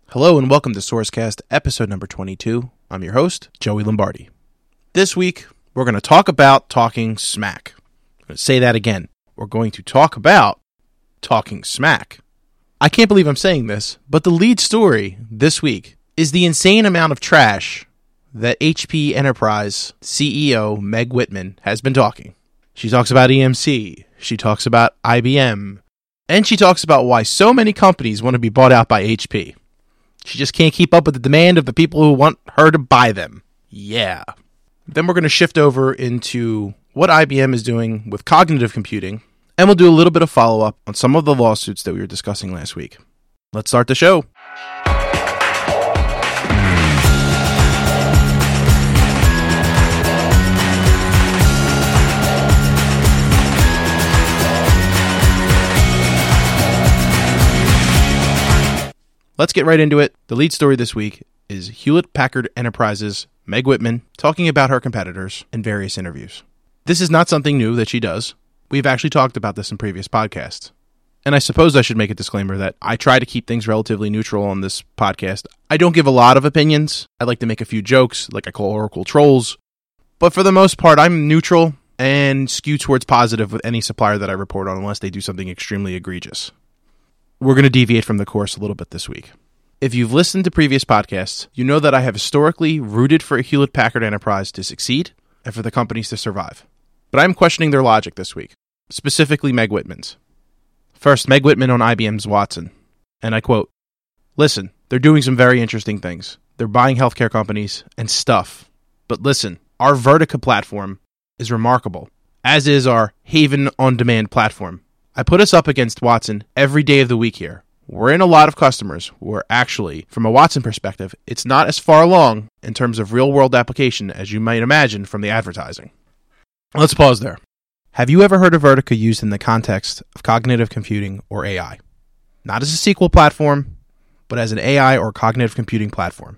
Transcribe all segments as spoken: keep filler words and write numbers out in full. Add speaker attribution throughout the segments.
Speaker 1: Hello and welcome to Sourcecast, episode number twenty-two. I'm your host, Joey Lombardi. This week, we're going to talk about talking smack. I'm going to say that again. We're going to talk about talking smack. I can't believe I'm saying this, but the lead story this week is the insane amount of trash that H P Enterprise C E O Meg Whitman has been talking. She talks about E M C, she talks about I B M, and she talks about why so many companies want to be bought out by H P. She just can't keep up with the demand of the people who want her to buy them. Yeah. Then we're going to shift over into what I B M is doing with cognitive computing, and we'll do a little bit of follow-up on some of the lawsuits that we were discussing last week. Let's start the show. Let's get right into it. The lead story this week is Hewlett-Packard Enterprise's Meg Whitman talking about her competitors in various interviews. This is not something new that she does. We've actually talked about this in previous podcasts. And I suppose I should make a disclaimer that I try to keep things relatively neutral on this podcast. I don't give a lot of opinions. I like to make a few jokes, like I call Oracle trolls. But for the most part, I'm neutral and skew towards positive with any supplier that I report on unless they do something extremely egregious. We're going to deviate from the course a little bit this week. If you've listened to previous podcasts, you know that I have historically rooted for Hewlett-Packard Enterprise to succeed and for the companies to survive. But I'm questioning their logic this week, specifically Meg Whitman's. First, Meg Whitman on I B M's Watson, and I quote, "Listen, they're doing some very interesting things. They're buying healthcare companies and stuff. But listen, our Vertica platform is remarkable, as is our Haven on-demand platform. I put us up against Watson every day of the week here. We're in a lot of customers where actually, from a Watson perspective, it's not as far along in terms of real-world application as you might imagine from the advertising." Let's pause there. Have you ever heard of Vertica used in the context of cognitive computing or A I? Not as a S Q L platform, but as an A I or cognitive computing platform.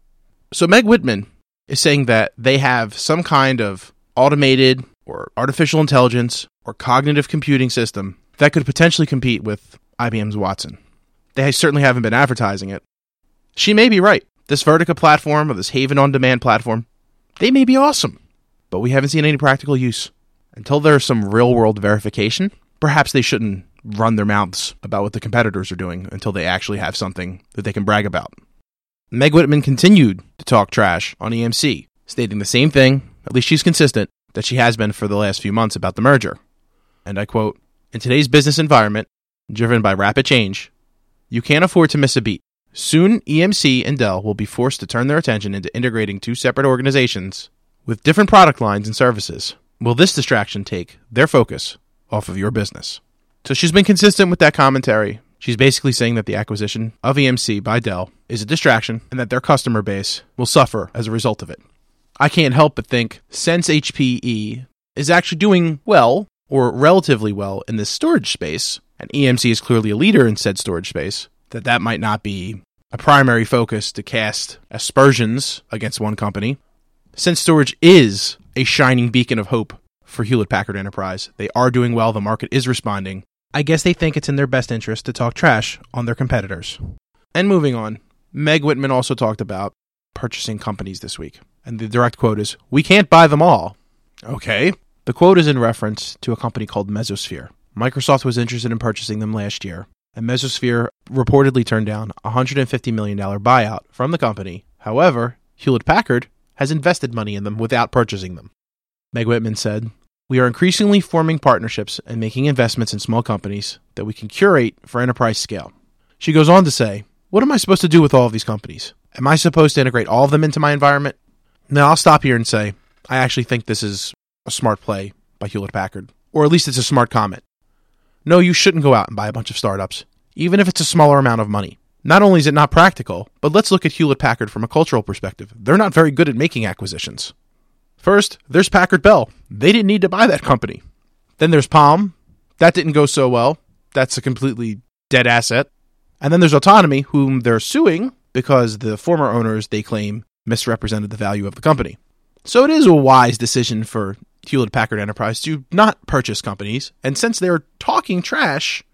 Speaker 1: So Meg Whitman is saying that they have some kind of automated or artificial intelligence or cognitive computing system that could potentially compete with I B M's Watson. They certainly haven't been advertising it. She may be right. This Vertica platform or this Haven on-demand platform, they may be awesome, but we haven't seen any practical use. Until there's some real-world verification, perhaps they shouldn't run their mouths about what the competitors are doing until they actually have something that they can brag about. Meg Whitman continued to talk trash on E M C, stating the same thing, at least she's consistent, that she has been for the last few months about the merger. And I quote, "In today's business environment, driven by rapid change, you can't afford to miss a beat. Soon, E M C and Dell will be forced to turn their attention into integrating two separate organizations with different product lines and services. Will this distraction take their focus off of your business?" So she's been consistent with that commentary. She's basically saying that the acquisition of E M C by Dell is a distraction and that their customer base will suffer as a result of it. I can't help but think, since H P E is actually doing well, or relatively well, in this storage space, and E M C is clearly a leader in said storage space, that that might not be a primary focus to cast aspersions against one company. Since storage is a shining beacon of hope for Hewlett-Packard Enterprise, they are doing well, the market is responding, I guess they think it's in their best interest to talk trash on their competitors. And moving on, Meg Whitman also talked about purchasing companies this week. And the direct quote is, "We can't buy them all." Okay. The quote is in reference to a company called Mesosphere. Microsoft was interested in purchasing them last year, and Mesosphere reportedly turned down a one hundred fifty million dollars buyout from the company. However, Hewlett-Packard has invested money in them without purchasing them. Meg Whitman said, "We are increasingly forming partnerships and making investments in small companies that we can curate for enterprise scale." She goes on to say, "What am I supposed to do with all of these companies? Am I supposed to integrate all of them into my environment?" Now, I'll stop here and say, I actually think this is a smart play by Hewlett-Packard, or at least it's a smart comment. No, you shouldn't go out and buy a bunch of startups, even if it's a smaller amount of money. Not only is it not practical, but let's look at Hewlett-Packard from a cultural perspective. They're not very good at making acquisitions. First, there's Packard Bell. They didn't need to buy that company. Then there's Palm. That didn't go so well. That's a completely dead asset. And then there's Autonomy, whom they're suing because the former owners, they claim, misrepresented the value of the company. So it is a wise decision for Hewlett-Packard Enterprise to not purchase companies. And since they're talking trash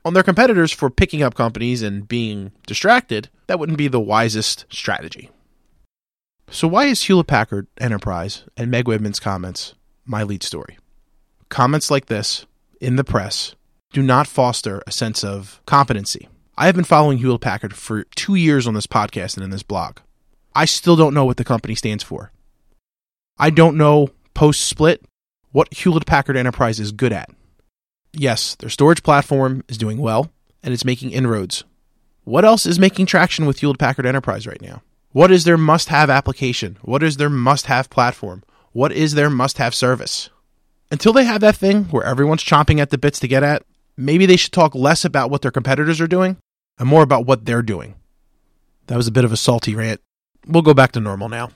Speaker 1: on their competitors for picking up companies and being distracted, that wouldn't be the wisest strategy. So why is Hewlett-Packard Enterprise and Meg Whitman's comments my lead story? Comments like this in the press do not foster a sense of competency. I have been following Hewlett-Packard for two years on this podcast and in this blog. I still don't know what the company stands for. I don't know, post-split, what Hewlett-Packard Enterprise is good at. Yes, their storage platform is doing well, and it's making inroads. What else is making traction with Hewlett-Packard Enterprise right now? What is their must-have application? What is their must-have platform? What is their must-have service? Until they have that thing where everyone's chomping at the bits to get at, maybe they should talk less about what their competitors are doing and more about what they're doing. That was a bit of a salty rant. We'll go back to normal now.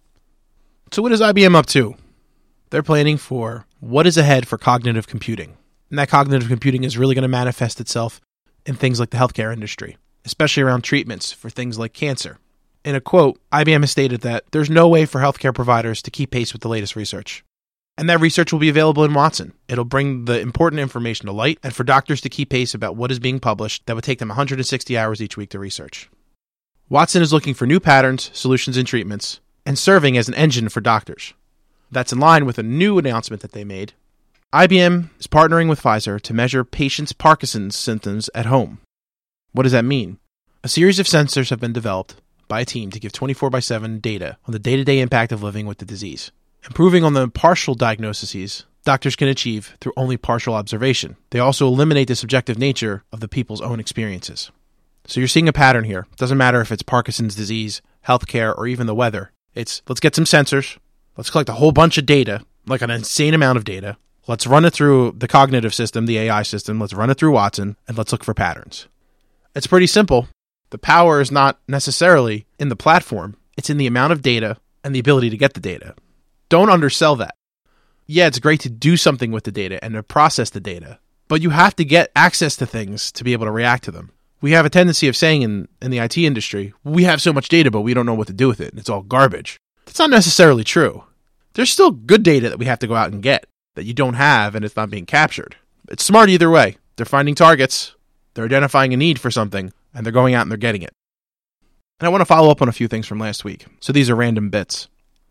Speaker 1: So what is I B M up to? They're planning for what is ahead for cognitive computing. And that cognitive computing is really going to manifest itself in things like the healthcare industry, especially around treatments for things like cancer. In a quote, I B M has stated that there's no way for healthcare providers to keep pace with the latest research. And that research will be available in Watson. It'll bring the important information to light, and for doctors to keep pace about what is being published that would take them one hundred sixty hours each week to research. Watson is looking for new patterns, solutions, and treatments, and serving as an engine for doctors. That's in line with a new announcement that they made. I B M is partnering with Pfizer to measure patients' Parkinson's symptoms at home. What does that mean? A series of sensors have been developed by a team to give twenty-four by seven data on the day-to-day impact of living with the disease, improving on the partial diagnoses doctors can achieve through only partial observation. They also eliminate the subjective nature of the people's own experiences. So you're seeing a pattern here. It doesn't matter if it's Parkinson's disease, healthcare, or even the weather. It's, let's get some sensors, let's collect a whole bunch of data, like an insane amount of data, let's run it through the cognitive system, the A I system, let's run it through Watson, and let's look for patterns. It's pretty simple. The power is not necessarily in the platform. It's in the amount of data and the ability to get the data. Don't undersell that. Yeah, it's great to do something with the data and to process the data, but you have to get access to things to be able to react to them. We have a tendency of saying in, in the I T industry, we have so much data, but we don't know what to do with it, and it's all garbage. That's not necessarily true. There's still good data that we have to go out and get that you don't have and it's not being captured. It's smart either way. They're finding targets, they're identifying a need for something, and they're going out and they're getting it. And I want to follow up on a few things from last week. So these are random bits.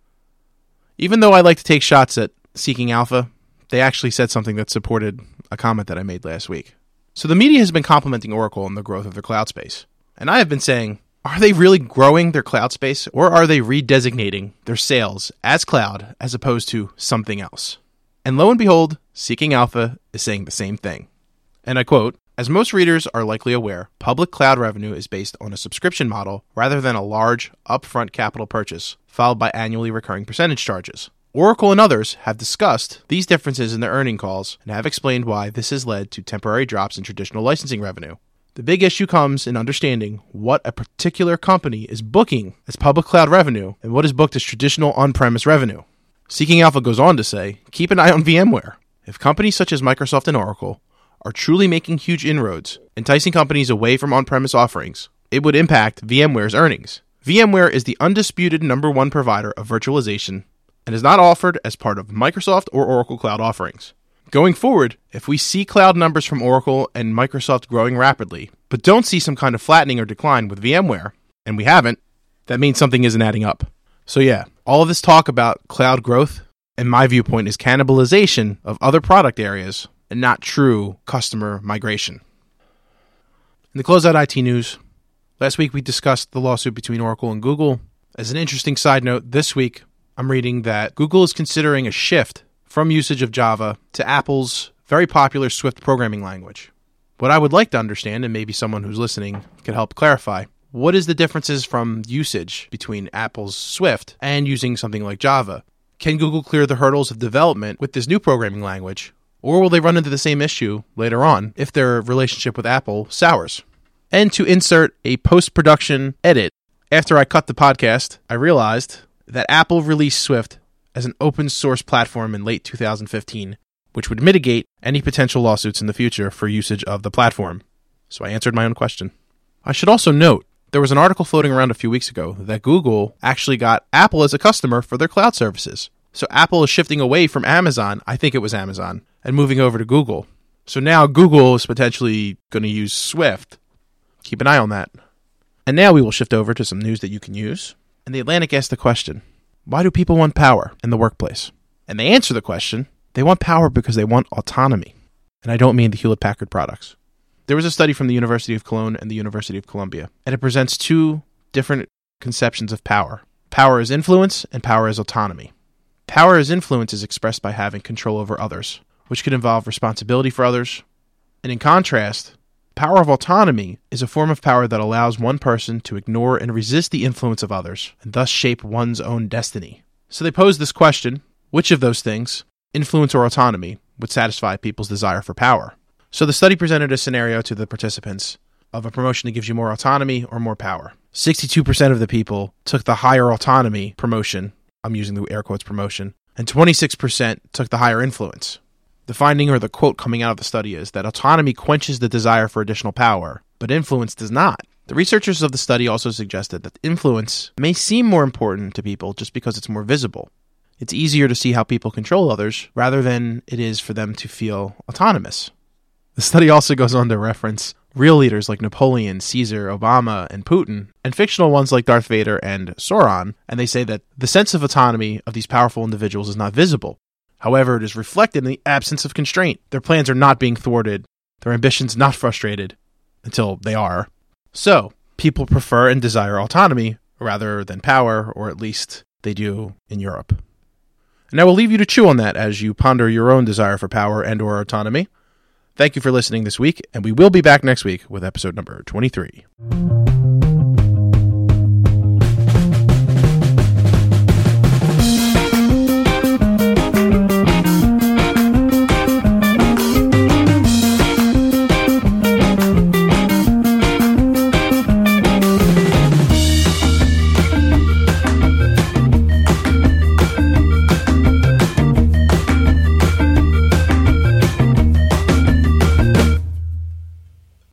Speaker 1: Even though I like to take shots at Seeking Alpha, they actually said something that supported a comment that I made last week. So the media has been complimenting Oracle on the growth of their cloud space. And I have been saying, are they really growing their cloud space, or are they redesignating their sales as cloud as opposed to something else? And lo and behold, Seeking Alpha is saying the same thing. And I quote, "As most readers are likely aware, public cloud revenue is based on a subscription model rather than a large, upfront capital purchase, followed by annually recurring percentage charges. Oracle and others have discussed these differences in their earning calls and have explained why this has led to temporary drops in traditional licensing revenue. The big issue comes in understanding what a particular company is booking as public cloud revenue and what is booked as traditional on-premise revenue." Seeking Alpha goes on to say, "Keep an eye on VMware. If companies such as Microsoft and Oracle are truly making huge inroads, enticing companies away from on-premise offerings, it would impact VMware's earnings. VMware is the undisputed number one provider of virtualization and is not offered as part of Microsoft or Oracle cloud offerings. Going forward, if we see cloud numbers from Oracle and Microsoft growing rapidly, but don't see some kind of flattening or decline with VMware, and we haven't, that means something isn't adding up." So yeah, all of this talk about cloud growth, in my viewpoint, is cannibalization of other product areas and not true customer migration. In the closeout I T news, last week we discussed the lawsuit between Oracle and Google. As an interesting side note, this week I'm reading that Google is considering a shift from usage of Java to Apple's very popular Swift programming language. What I would like to understand, and maybe someone who's listening could help clarify, what is the differences from usage between Apple's Swift and using something like Java? Can Google clear the hurdles of development with this new programming language? Or will they run into the same issue later on if their relationship with Apple sours? And to insert a post-production edit, after I cut the podcast, I realized that Apple released Swift as an open source platform in late two thousand fifteen, which would mitigate any potential lawsuits in the future for usage of the platform. So I answered my own question. I should also note, there was an article floating around a few weeks ago that Google actually got Apple as a customer for their cloud services. So Apple is shifting away from Amazon, I think it was Amazon, and moving over to Google. So now Google is potentially going to use Swift. Keep an eye on that. And now we will shift over to some news that you can use. And The Atlantic asked the question, why do people want power in the workplace? And they answer the question, they want power because they want autonomy. And I don't mean the Hewlett-Packard products. There was a study from the University of Cologne and the University of Columbia, and it presents two different conceptions of power. Power is influence, and power is autonomy. Power as influence is expressed by having control over others, which could involve responsibility for others. And in contrast, power of autonomy is a form of power that allows one person to ignore and resist the influence of others, and thus shape one's own destiny. So they pose this question, which of those things, influence or autonomy, would satisfy people's desire for power? So the study presented a scenario to the participants of a promotion that gives you more autonomy or more power. sixty-two percent of the people took the higher autonomy promotion, I'm using the air quotes promotion, and twenty-six percent took the higher influence. The finding or the quote coming out of the study is that autonomy quenches the desire for additional power, but influence does not. The researchers of the study also suggested that influence may seem more important to people just because it's more visible. It's easier to see how people control others rather than it is for them to feel autonomous. The study also goes on to reference real leaders like Napoleon, Caesar, Obama, and Putin, and fictional ones like Darth Vader and Sauron, and they say that the sense of autonomy of these powerful individuals is not visible. However, it is reflected in the absence of constraint. Their plans are not being thwarted, their ambitions not frustrated, until they are. So, people prefer and desire autonomy rather than power, or at least they do in Europe. And I will leave you to chew on that as you ponder your own desire for power and or autonomy. Thank you for listening this week, and we will be back next week with episode number twenty-three.